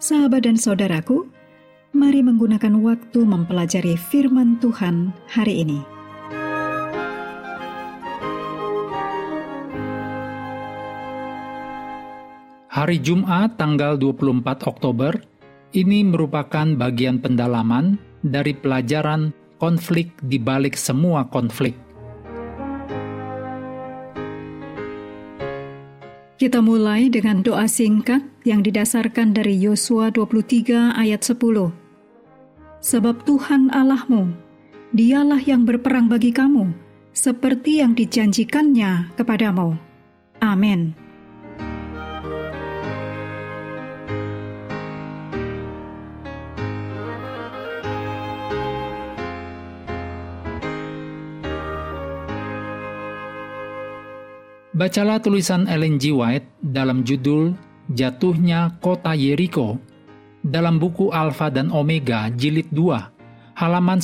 Sahabat dan saudaraku, mari menggunakan waktu mempelajari firman Tuhan hari ini. Hari Jumat tanggal 24 Oktober ini merupakan bagian pendalaman dari pelajaran konflik di balik semua konflik. Kita mulai dengan doa singkat yang didasarkan dari Yosua 23 ayat 10. Sebab Tuhan Allahmu, dialah yang berperang bagi kamu, seperti yang dijanjikannya kepadamu. Amin. Bacalah tulisan Ellen G. White dalam judul Jatuhnya Kota Yeriko dalam buku Alfa dan Omega Jilid 2, halaman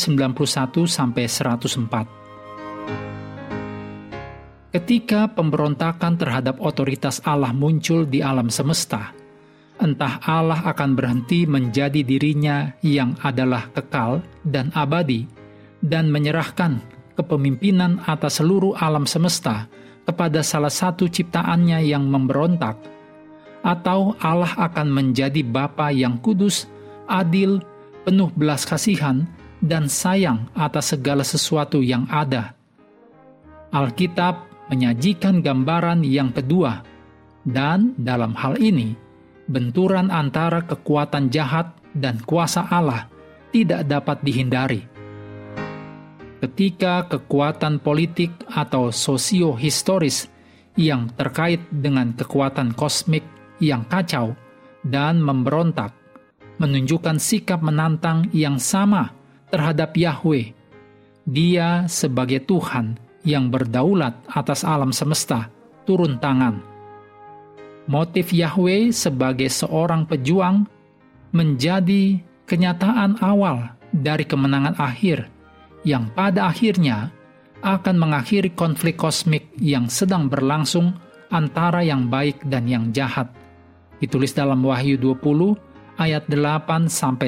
91-104. Ketika pemberontakan terhadap otoritas Allah muncul di alam semesta, entah Allah akan berhenti menjadi dirinya yang adalah kekal dan abadi dan menyerahkan kepemimpinan atas seluruh alam semesta kepada salah satu ciptaannya yang memberontak, atau Allah akan menjadi Bapa yang kudus, adil, penuh belas kasihan, dan sayang atas segala sesuatu yang ada. Alkitab menyajikan gambaran yang kedua, dan dalam hal ini, benturan antara kekuatan jahat dan kuasa Allah tidak dapat dihindari. Ketika kekuatan politik atau sosio-historis yang terkait dengan kekuatan kosmik yang kacau dan memberontak menunjukkan sikap menantang yang sama terhadap Yahweh, Dia sebagai Tuhan yang berdaulat atas alam semesta turun tangan. Motif Yahweh sebagai seorang pejuang menjadi kenyataan awal dari kemenangan akhir yang pada akhirnya akan mengakhiri konflik kosmik yang sedang berlangsung antara yang baik dan yang jahat. Ditulis dalam Wahyu 20 ayat 8-10.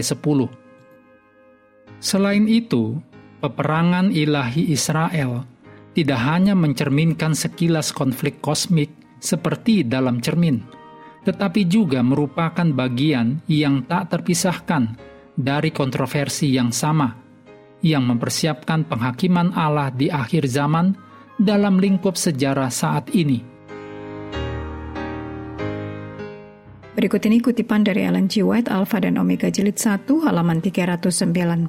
Selain itu, peperangan ilahi Israel tidak hanya mencerminkan sekilas konflik kosmik seperti dalam cermin, tetapi juga merupakan bagian yang tak terpisahkan dari kontroversi yang sama, yang mempersiapkan penghakiman Allah di akhir zaman dalam lingkup sejarah saat ini. Berikut ini kutipan dari Ellen G. White, Alfa dan Omega Jilid 1, halaman 392.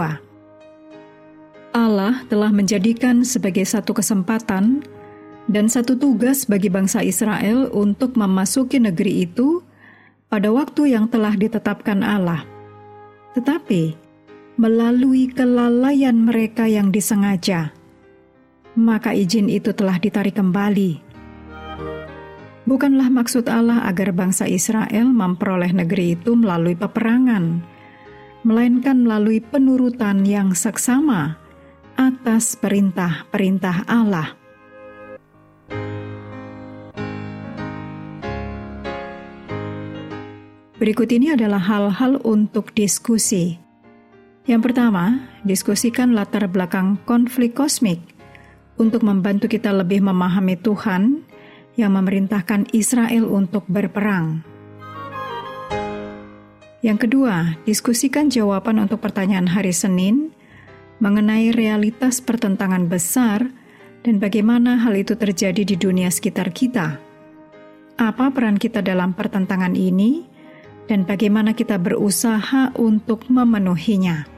Allah telah menjadikan sebagai satu kesempatan dan satu tugas bagi bangsa Israel untuk memasuki negeri itu pada waktu yang telah ditetapkan Allah. Tetapi melalui kelalaian mereka yang disengaja, maka izin itu telah ditarik kembali. Bukanlah maksud Allah agar bangsa Israel memperoleh negeri itu melalui peperangan, melainkan melalui penurutan yang seksama atas perintah-perintah Allah. Berikut ini adalah hal-hal untuk diskusi. Yang pertama, diskusikan latar belakang konflik kosmik untuk membantu kita lebih memahami Tuhan yang memerintahkan Israel untuk berperang. Yang kedua, diskusikan jawaban untuk pertanyaan hari Senin mengenai realitas pertentangan besar dan bagaimana hal itu terjadi di dunia sekitar kita. Apa peran kita dalam pertentangan ini dan bagaimana kita berusaha untuk memenuhinya.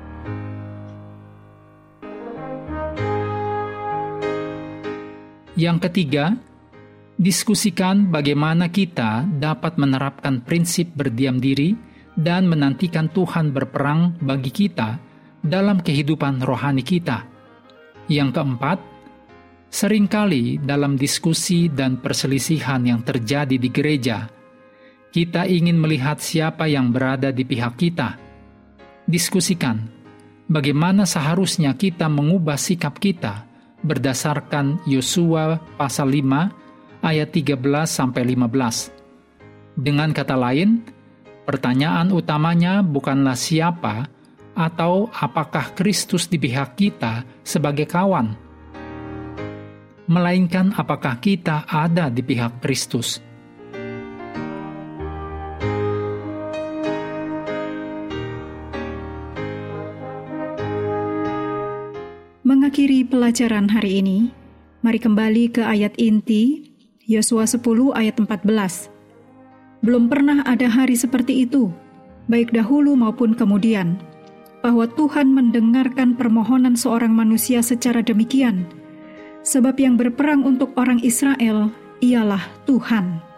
Yang ketiga, diskusikan bagaimana kita dapat menerapkan prinsip berdiam diri dan menantikan Tuhan berperang bagi kita dalam kehidupan rohani kita. Yang keempat, seringkali dalam diskusi dan perselisihan yang terjadi di gereja, kita ingin melihat siapa yang berada di pihak kita. Diskusikan bagaimana seharusnya kita mengubah sikap kita berdasarkan Yosua pasal 5 ayat 13-15. Dengan kata lain, Pertanyaan utamanya bukanlah siapa atau apakah Kristus di pihak kita sebagai kawan, melainkan apakah kita ada di pihak Kristus. Mengakhiri pelajaran hari ini, mari kembali ke ayat inti, Yosua 10 ayat 14. Belum pernah ada hari seperti itu, baik dahulu maupun kemudian, bahwa Tuhan mendengarkan permohonan seorang manusia secara demikian, sebab yang berperang untuk orang Israel ialah Tuhan.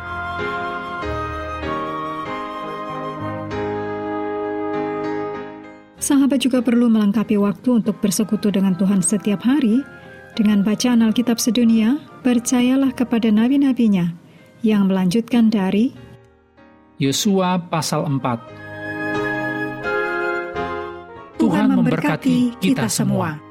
Sahabat juga perlu melengkapi waktu untuk bersekutu dengan Tuhan setiap hari dengan bacaan Alkitab sedunia. Percayalah kepada nabi-nabinya yang melanjutkan dari Yosua pasal 4. Tuhan memberkati kita semua.